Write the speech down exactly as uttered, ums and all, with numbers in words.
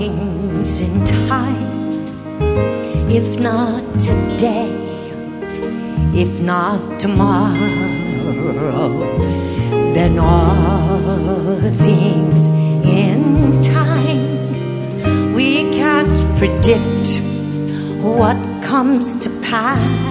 things in time. If not today, if not tomorrow, then all things in time. We can't predict what comes to pass.